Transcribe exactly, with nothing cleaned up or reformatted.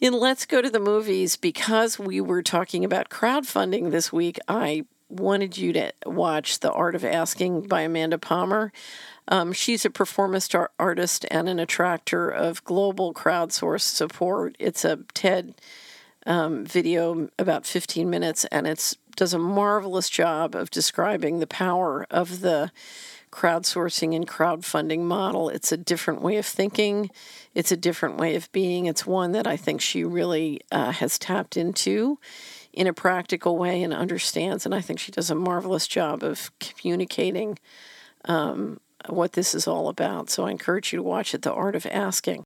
In Let's Go to the Movies, because we were talking about crowdfunding this week, I wanted you to watch The Art of Asking by Amanda Palmer. Um, she's a performance art- artist and an attractor of global crowdsourced support. It's a TED um, video, about fifteen minutes, and it does a marvelous job of describing the power of the crowdsourcing and crowdfunding model. It's a different way of thinking. It's a different way of being. It's one that I think she really uh, has tapped into in a practical way and understands. And I think she does a marvelous job of communicating um, what this is all about. So I encourage you to watch it, The Art of Asking.